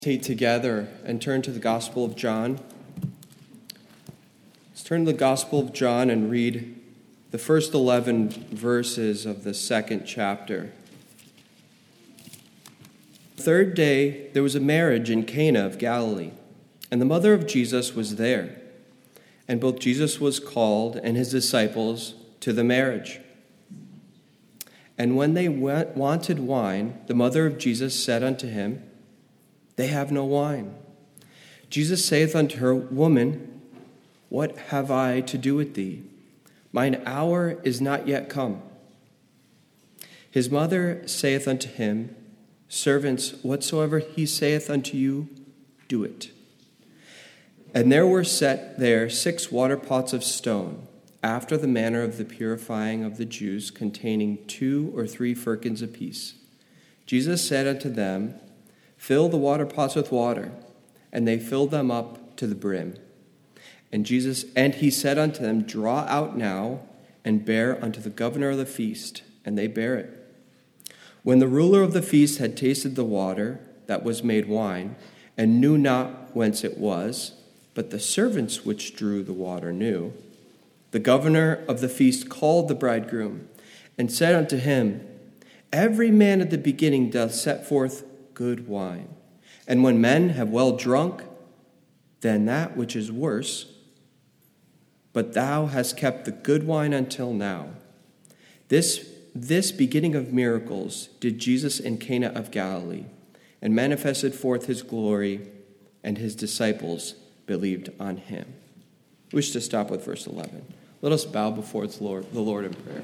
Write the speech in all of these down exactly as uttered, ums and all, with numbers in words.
Meditate together and turn to the Gospel of John. Let's turn to the Gospel of John and read the first eleven verses of the second chapter. The third day, there was a marriage in Cana of Galilee, and the mother of Jesus was there. And both Jesus was called and his disciples to the marriage. And when they went, wanted wine, the mother of Jesus said unto him, They have no wine. Jesus saith unto her, Woman, what have I to do with thee? Mine hour is not yet come. His mother saith unto him, Servants, whatsoever he saith unto you, do it. And there were set there six water pots of stone, after the manner of the purifying of the Jews, containing two or three firkins apiece. Jesus said unto them, Fill the water pots with water. And they filled them up to the brim. And Jesus and he said unto them, Draw out now, and bear unto the governor of the feast. And they bare it. When the ruler of the feast had tasted the water that was made wine, and knew not whence it was, but the servants which drew the water knew, the governor of the feast called the bridegroom, and said unto him, Every man at the beginning doth set forth good wine. And when men have well drunk, then that which is worse. But thou hast kept the good wine until now. This, this beginning of miracles did Jesus in Cana of Galilee, and manifested forth his glory, and his disciples believed on him. I wish to stop with verse eleven. Let us bow before the Lord, the Lord in prayer.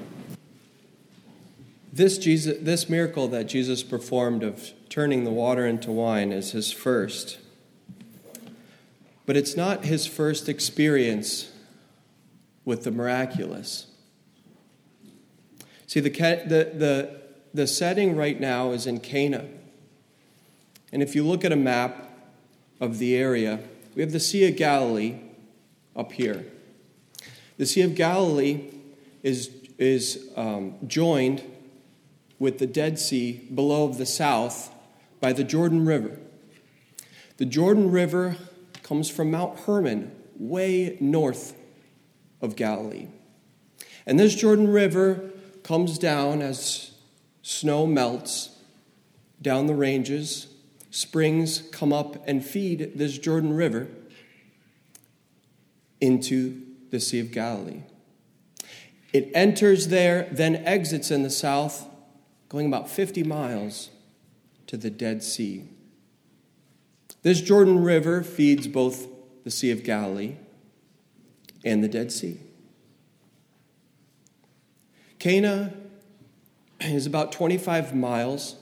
This Jesus, this miracle that Jesus performed of turning the water into wine is his first. But it's not his first experience with the miraculous. See, the, the, the, the setting right now is in Cana. And if you look at a map of the area, we have the Sea of Galilee up here. The Sea of Galilee is, is um, joined with the Dead Sea below the south by the Jordan River. The Jordan River comes from Mount Hermon, way north of Galilee. And this Jordan River comes down as snow melts down the ranges. Springs come up and feed this Jordan River into the Sea of Galilee. It enters there, then exits in the south, going about fifty miles to the Dead Sea. This Jordan River feeds both the Sea of Galilee and the Dead Sea. Cana is about twenty-five miles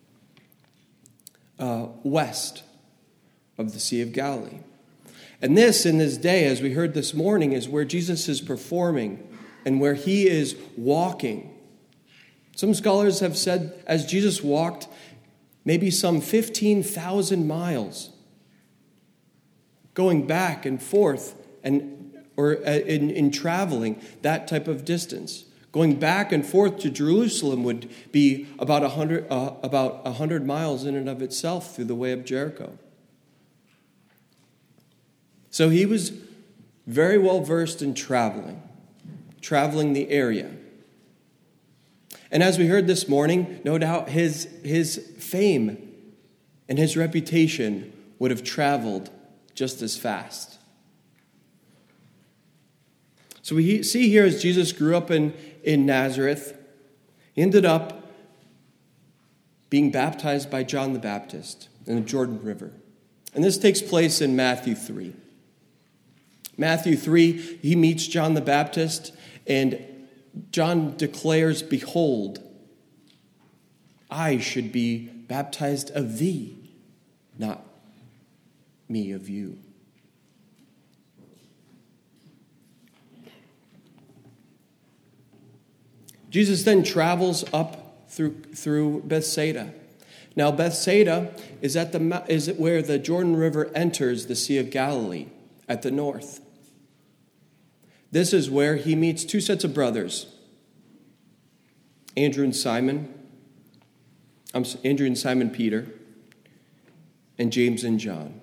uh, west of the Sea of Galilee. And this, in this day, as we heard this morning, is where Jesus is performing and where he is walking. Some scholars have said, as Jesus walked, maybe some fifteen thousand miles, going back and forth, and or in, in traveling that type of distance. Going back and forth to Jerusalem would be about a hundred, uh, about a hundred miles in and of itself through the way of Jericho. So he was very well versed in traveling, traveling the area. And as we heard this morning, no doubt his, his fame and his reputation would have traveled just as fast. So we see here as Jesus grew up in, in Nazareth, he ended up being baptized by John the Baptist in the Jordan River. And this takes place in Matthew three. Matthew three, he meets John the Baptist, and John declares, Behold, I should be baptized of thee, not me of you. Jesus then travels up through, through Bethsaida. Now, Bethsaida is at the is where the Jordan River enters the Sea of Galilee at the north. This is where he meets two sets of brothers, Andrew and Simon. I'm Andrew and Simon Peter. and James and John.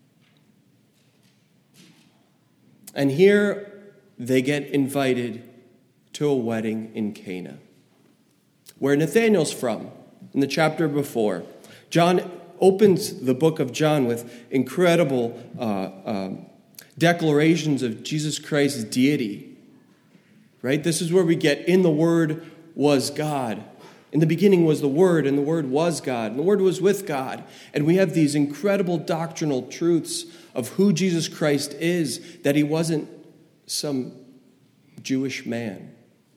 And here they get invited to a wedding in Cana, where Nathanael's from, in the chapter before. John opens the book of John with incredible uh, um, declarations of Jesus Christ's deity. Right? This is where we get, in the Word was God. In the beginning was the Word, and the Word was God, and the Word was with God. And we have these incredible doctrinal truths of who Jesus Christ is, that he wasn't some Jewish man.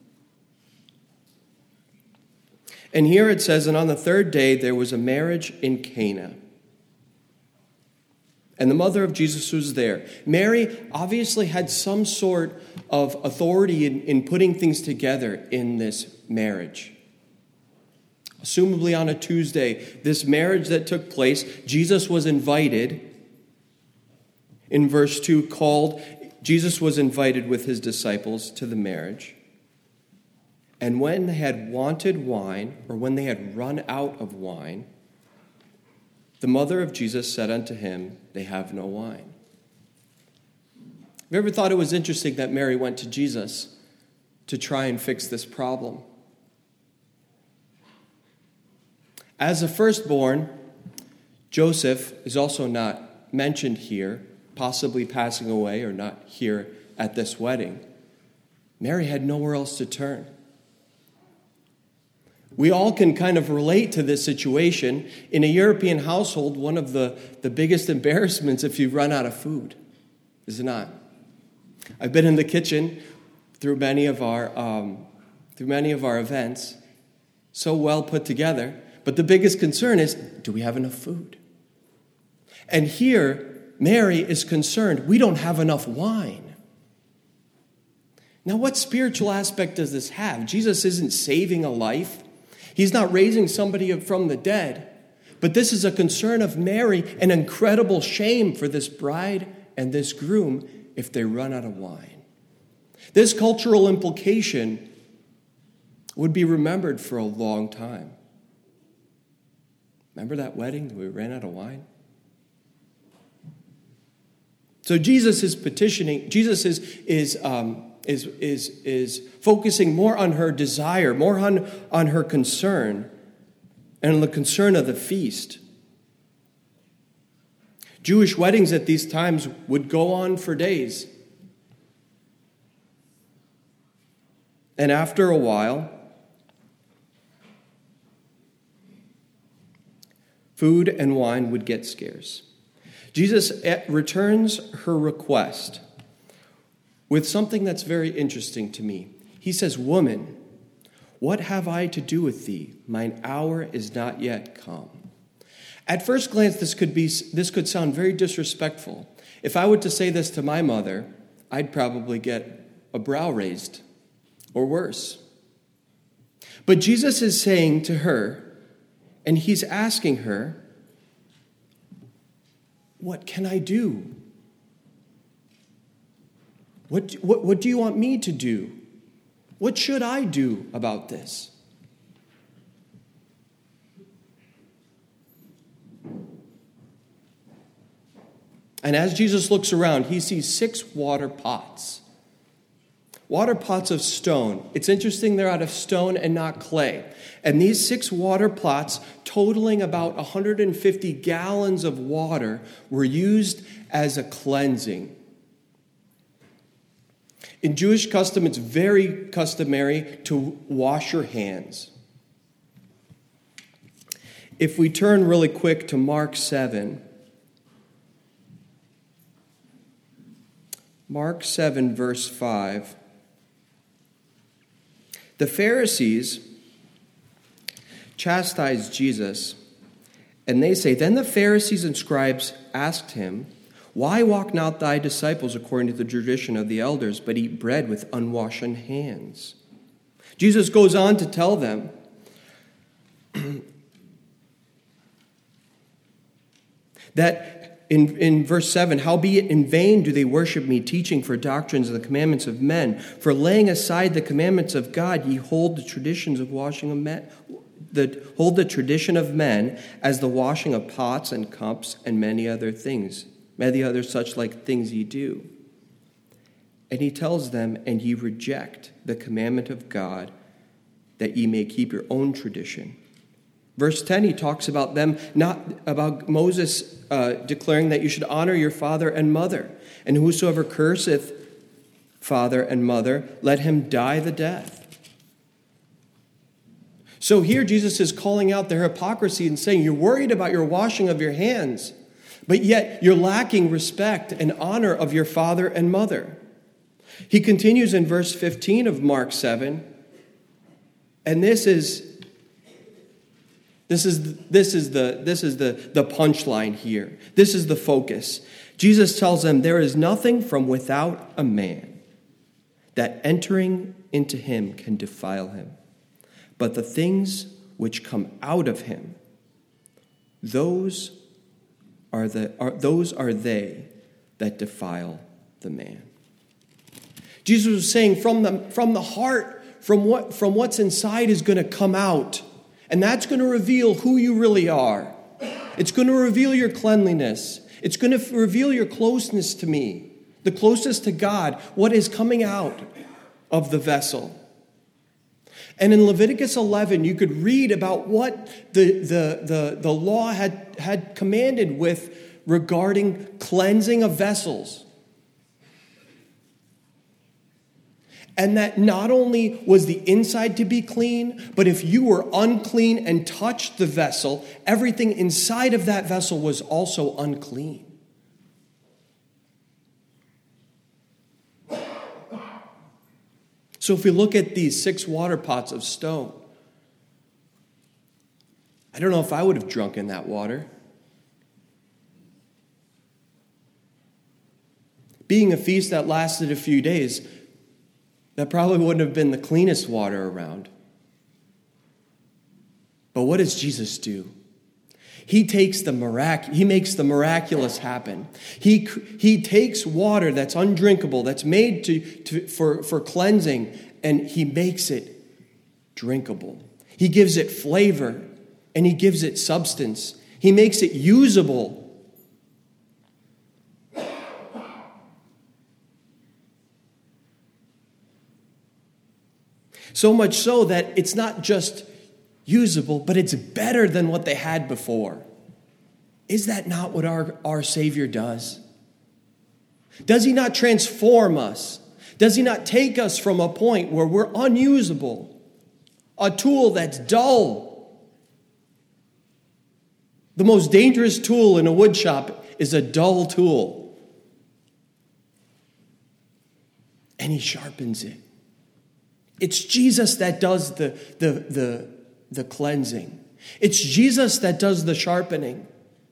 And here it says, and on the third day there was a marriage in Cana. And the mother of Jesus was there. Mary obviously had some sort of authority in, in putting things together in this marriage. Assumably on a Tuesday, this marriage that took place, Jesus was invited. In verse two, called, Jesus was invited with his disciples to the marriage. And when they had wanted wine, or when they had run out of wine, the mother of Jesus said unto him, they have no wine. Have you ever thought it was interesting that Mary went to Jesus to try and fix this problem? As a firstborn, Joseph is also not mentioned here, possibly passing away or not here at this wedding. Mary had nowhere else to turn. We all can kind of relate to this situation. In a European household, one of the, the biggest embarrassments if you run out of food, is it not? I've been in the kitchen through many of our um, through many of our events, so well put together. But the biggest concern is, do we have enough food? And here, Mary is concerned, we don't have enough wine. Now, what spiritual aspect does this have? Jesus isn't saving a life. He's not raising somebody from the dead. But this is a concern of Mary, an incredible shame for this bride and this groom if they run out of wine. This cultural implication would be remembered for a long time. Remember that wedding that we ran out of wine? So Jesus is petitioning, Jesus is is um, is is is focusing more on her desire, more on, on her concern, and on the concern of the feast. Jewish weddings at these times would go on for days. And after a while, food and wine would get scarce. Jesus returns her request with something that's very interesting to me. He says, "Woman, what have I to do with thee? Mine hour is not yet come." At first glance, this could be this could sound very disrespectful. If I were to say this to my mother, I'd probably get a brow raised, or worse. But Jesus is saying to her, and he's asking her, what can I do? What, what, what do you want me to do? What should I do about this? And as Jesus looks around, he sees six water pots. Water pots of stone. It's interesting they're out of stone and not clay. And these six water pots, totaling about one hundred fifty gallons of water, were used as a cleansing. In Jewish custom, it's very customary to wash your hands. If we turn really quick to Mark seven, Mark seven, verse five. The Pharisees chastised Jesus, and they say, "Then the Pharisees and scribes asked him, Why walk not thy disciples according to the tradition of the elders, but eat bread with unwashen hands?" Jesus goes on to tell them that in, in verse seven, "Howbeit in vain do they worship me, teaching for doctrines of the commandments of men. For laying aside the commandments of God, ye hold the traditions of washing of men, the, hold the tradition of men as the washing of pots and cups and many other things, many other such like things ye do. And he tells them, and ye reject the commandment of God, that ye may keep your own tradition. Verse ten, he talks about them, not about Moses uh, declaring that you should honor your father and mother. And whosoever curseth father and mother, let him die the death. So here Jesus is calling out their hypocrisy and saying, you're worried about your washing of your hands, but yet you're lacking respect and honor of your father and mother. He continues in verse fifteen of Mark seven, and this is this is this is the this is the, the punchline here. This is the focus. Jesus tells them, there is nothing from without a man that entering into him can defile him, but the things which come out of him, those are the are, those are they that defile the man. Jesus was saying from the, from the heart, from what from what's inside is going to come out. And that's going to reveal who you really are. It's going to reveal your cleanliness. It's going to reveal your closeness to me, the closest to God, what is coming out of the vessel. And in Leviticus eleven, you could read about what the, the, the, the law had, had commanded with regarding cleansing of vessels. And that not only was the inside to be clean, but if you were unclean and touched the vessel, everything inside of that vessel was also unclean. So if we look at these six water pots of stone, I don't know if I would have drunk in that water. Being a feast that lasted a few days, that probably wouldn't have been the cleanest water around. But what does Jesus do? He takes the mirac- He makes the miraculous happen. He, he takes water that's undrinkable, that's made to, to, for, for cleansing, and he makes it drinkable. He gives it flavor, and he gives it substance. He makes it usable. So much so that it's not just usable, but it's better than what they had before. Is that not what our, our Savior does? Does he not transform us? Does he not take us from a point where we're unusable, a tool that's dull? The most dangerous tool in a wood shop is a dull tool. And he sharpens it. It's Jesus that does the, the, the, the cleansing. It's Jesus that does the sharpening.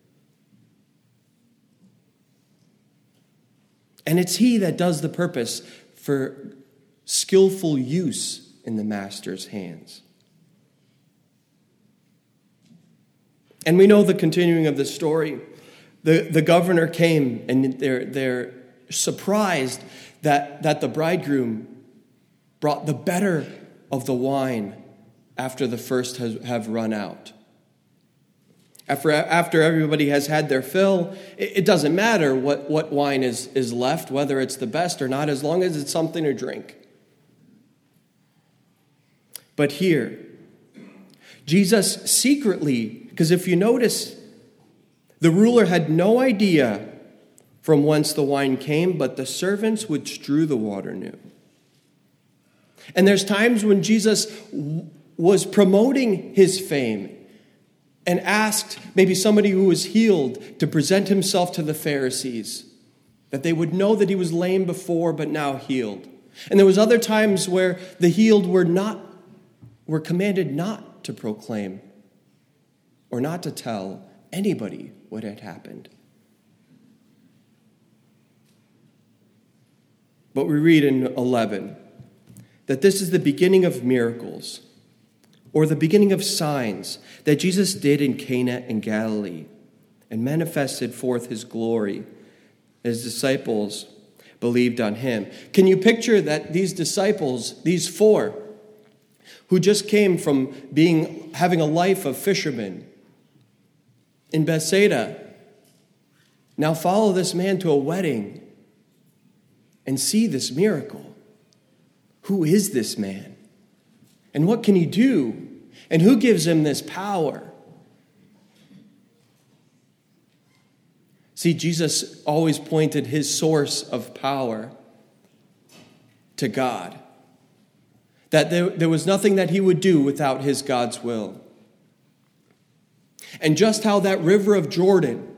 And it's he that does the purpose for skillful use in the master's hands. And we know the continuing of the story. The, the governor came, and they're, they're surprised that, that the bridegroom brought the better of the wine after the first has have run out. After, after everybody has had their fill, it, it doesn't matter what, what wine is, is left, whether it's the best or not, as long as it's something to drink. But here, Jesus secretly, because if you notice, the ruler had no idea from whence the wine came, but the servants which drew the water knew. And there's times when Jesus was promoting his fame and asked maybe somebody who was healed to present himself to the Pharisees, that they would know that he was lame before but now healed. And there was other times where the healed were not were commanded not to proclaim or not to tell anybody what had happened. But we read in eleven that this is the beginning of miracles, or the beginning of signs that Jesus did in Cana in Galilee and manifested forth his glory. His disciples believed on him. Can you picture that these disciples, these four, who just came from being having a life of fishermen in Bethsaida, now follow this man to a wedding and see this miracle. Who is this man? And what can he do? And who gives him this power? See, Jesus always pointed his source of power to God. That there, there was nothing that he would do without his God's will. And just how that river of Jordan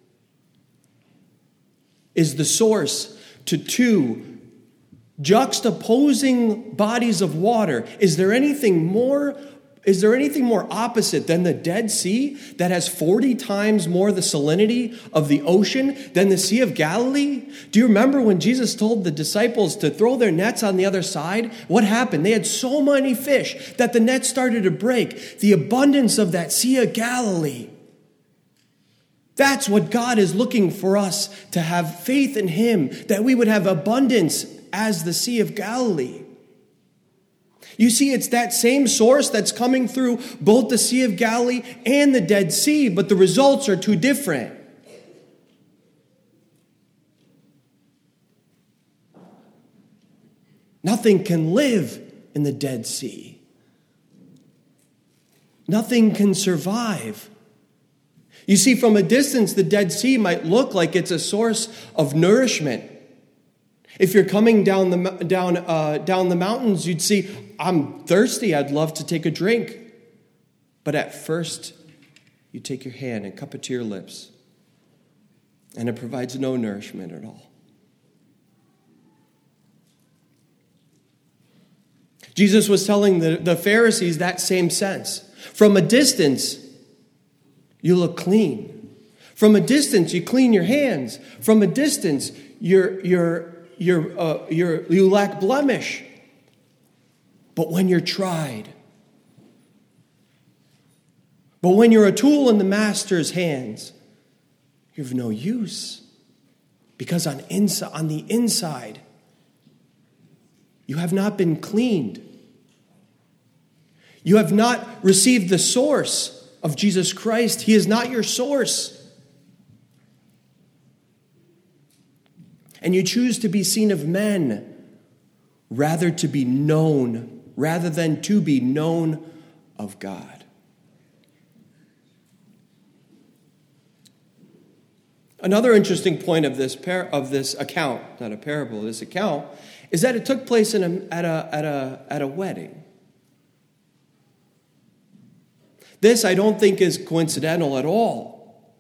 is the source to two juxtaposing bodies of water. Is there anything more, is there anything more opposite than the Dead Sea that has forty times more the salinity of the ocean than the Sea of Galilee? Do you remember when Jesus told the disciples to throw their nets on the other side? What happened? They had so many fish that the nets started to break. The abundance of that Sea of Galilee. That's what God is looking for us, to have faith in him, that we would have abundance as the Sea of Galilee. You see, it's that same source that's coming through both the Sea of Galilee and the Dead Sea, but the results are too different. Nothing can live in the Dead Sea. Nothing can survive. You see, from a distance, the Dead Sea might look like it's a source of nourishment. If you're coming down the down uh, down the mountains, you'd see, I'm thirsty, I'd love to take a drink. But at first, you take your hand and cup it to your lips, and it provides no nourishment at all. Jesus was telling the, the Pharisees that same sense. From a distance, you look clean. From a distance, you clean your hands. From a distance, you're, you're, you're, uh, you're, you lack blemish. But when you're tried, but when you're a tool in the master's hands, you're of no use. Because on, inside, on the inside, you have not been cleaned. You have not received the source of Jesus Christ. He is not your source. And you choose to be seen of men rather to be known, rather than to be known of God. Another interesting point of this par- of this account, not a parable, this account, is that it took place in a, at a at a at a wedding. This, I don't think, is coincidental at all.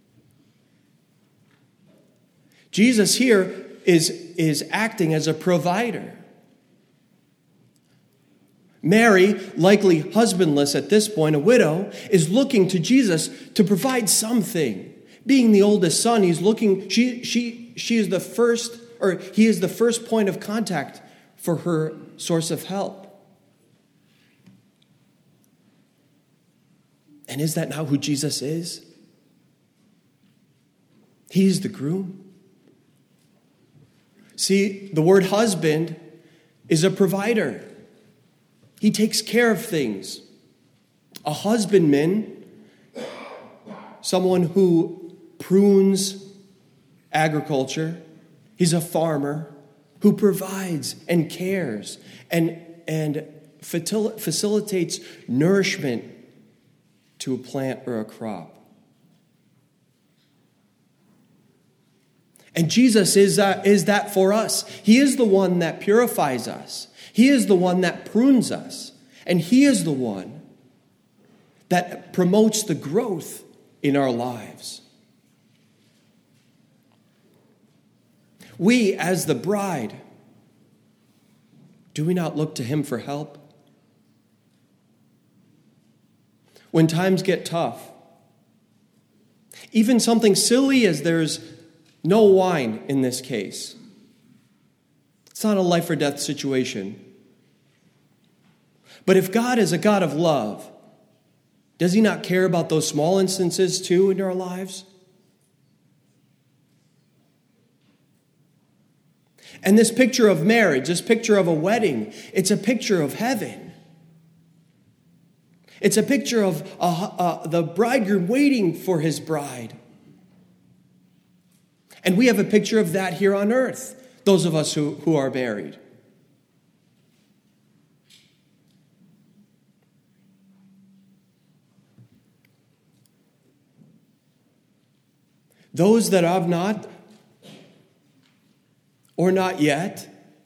Jesus here is, is acting as a provider. Mary, likely husbandless at this point, a widow, is looking to Jesus to provide something. Being the oldest son, he's looking, she, she, she is the first, or he is the first point of contact for her source of help. And is that not who Jesus is? He's the groom. See, the word husband is a provider. He takes care of things. A husbandman, someone who prunes agriculture. He's a farmer who provides and cares and, and facilitates nourishment to a plant or a crop. And Jesus is, uh, is that for us. He is the one that purifies us. He is the one that prunes us. And he is the one that promotes the growth in our lives. We, as the bride, do we not look to him for help? When times get tough, even something silly as there's no wine in this case. It's not a life or death situation. But if God is a God of love, does he not care about those small instances too in our lives? And this picture of marriage, this picture of a wedding, it's a picture of heaven. It's a picture of uh, uh, the bridegroom waiting for his bride. And we have a picture of that here on earth, those of us who, who are married. Those that have not, or not yet,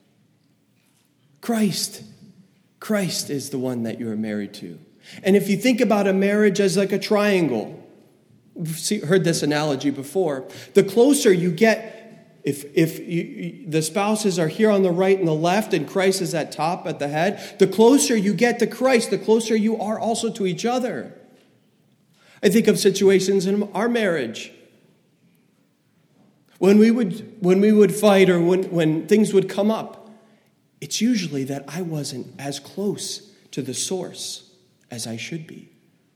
Christ. Christ is the one that you are married to. And if you think about a marriage as like a triangle, we've see, heard this analogy before, the closer you get, if, if you, the spouses are here on the right and the left and Christ is at top at the head, the closer you get to Christ, the closer you are also to each other. I think of situations in our marriage. When we would when we would fight or when, when things would come up, it's usually that I wasn't as close to the source as I should be.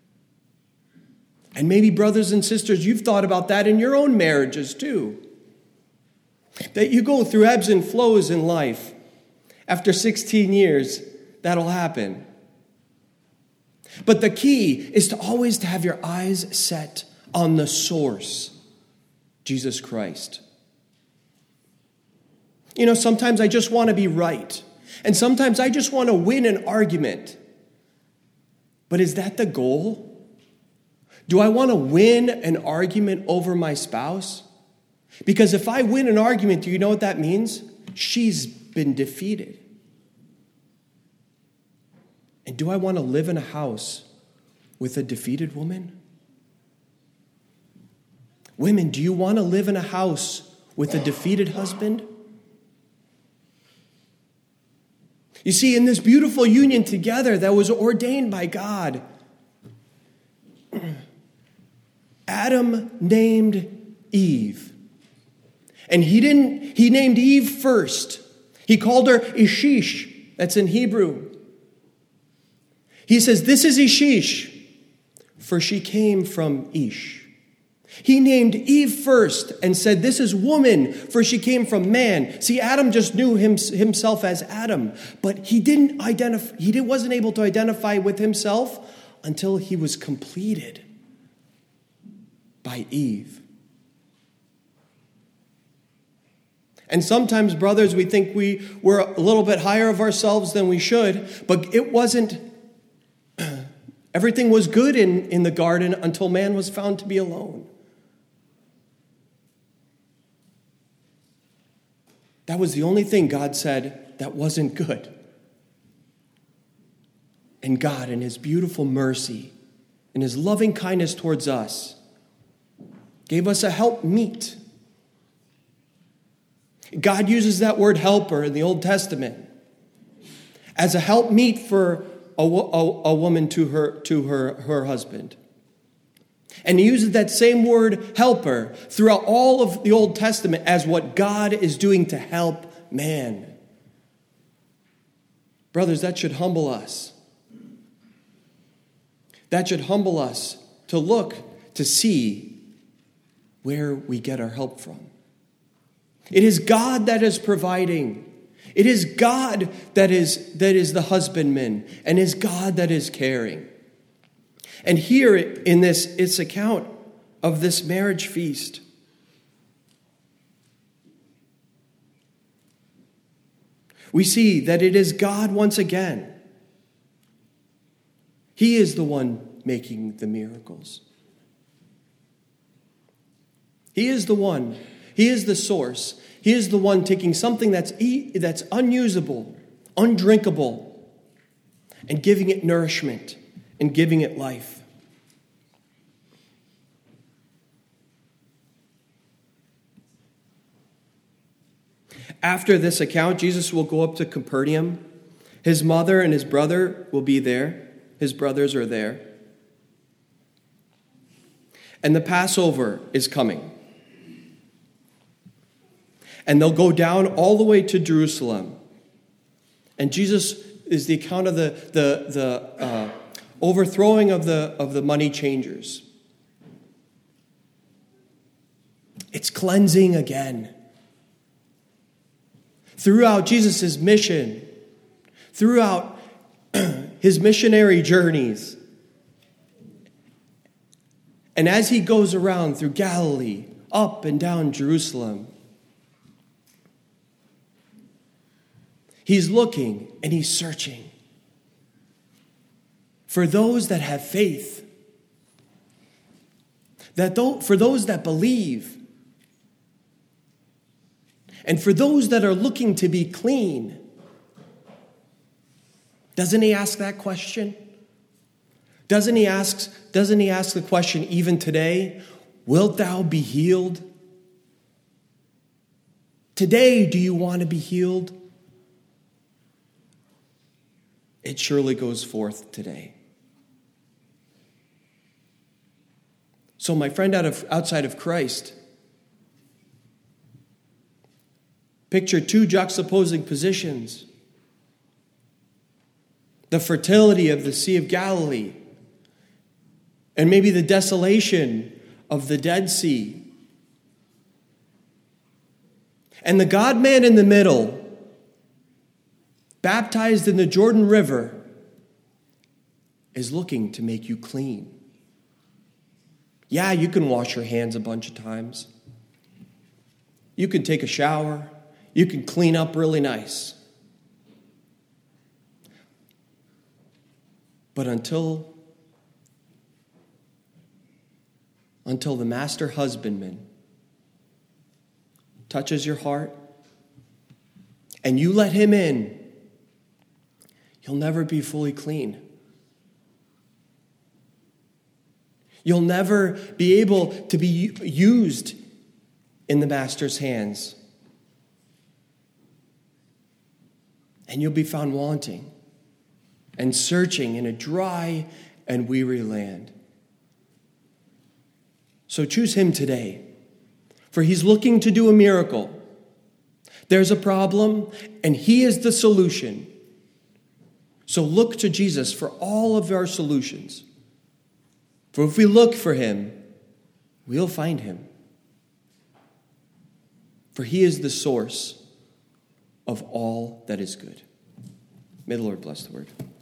And maybe, brothers and sisters, you've thought about that in your own marriages too. That you go through ebbs and flows in life. After sixteen years, that'll happen. But the key is to always to have your eyes set on the source, Jesus Christ. You know, sometimes I just want to be right. And sometimes I just want to win an argument. But is that the goal? Do I want to win an argument over my spouse? Because if I win an argument, do you know what that means? She's been defeated. And do I want to live in a house with a defeated woman? Women, do you want to live in a house with a defeated husband? You see, in this beautiful union together that was ordained by God, Adam named Eve. And he didn't, he named Eve first. He called her Ishish. That's in Hebrew. He says, this is Ishish, for she came from Ish. He named Eve first and said, this is woman, for she came from man. See, Adam just knew him, himself as Adam, but he didn't identify, he didn't, wasn't able to identify with himself until he was completed by Eve. And sometimes, brothers, we think we, we're a little bit higher of ourselves than we should, but it wasn't, everything was good in, in the garden until man was found to be alone. That was the only thing God said that wasn't good. And God, in his beautiful mercy, in his loving kindness towards us, gave us a helpmeet. God uses that word helper in the Old Testament as a helpmeet for a, a, a woman to her to her, her husband. And he uses that same word helper throughout all of the Old Testament as what God is doing to help man. Brothers, that should humble us. That should humble us to look, to see where we get our help from. It is God that is providing. It is God that is, that is the husbandman, and it is God that is caring. And here in this, it's account of this marriage feast. We see that it is God once again. He is the one making the miracles. He is the one. He is the source. He is the one taking something that's that's unusable, undrinkable, and giving it nourishment and giving it life. After this account, Jesus will go up to Capernaum. His mother and his brother will be there. His brothers are there. And the Passover is coming. And they'll go down all the way to Jerusalem. And Jesus is the account of the, the, the uh, overthrowing of the, of the money changers. It's cleansing again. Throughout Jesus' mission, throughout his missionary journeys, And as he goes around through Galilee, up and down Jerusalem, he's looking and he's searching for those that have faith, that th- for those that believe, and for those that are looking to be clean. Doesn't he ask that question? Doesn't he ask, doesn't he ask the question even today, wilt thou be healed? Today, do you want to be healed? It surely goes forth today. So my friend out of, outside of Christ, picture two juxtaposing positions. The fertility of the Sea of Galilee, and maybe the desolation of the Dead Sea. And the God-man in the middle, baptized in the Jordan River, is looking to make you clean. Yeah, you can wash your hands a bunch of times. You can take a shower. You can clean up really nice. But until, until the master husbandman touches your heart and you let him in, you'll never be fully clean. You'll never be able to be used in the master's hands. And you'll be found wanting and searching in a dry and weary land. So choose him today, for he's looking to do a miracle. There's a problem, and he is the solution. So look to Jesus for all of our solutions. For if we look for him, we'll find him. For he is the source of all that is good. May the Lord bless the word.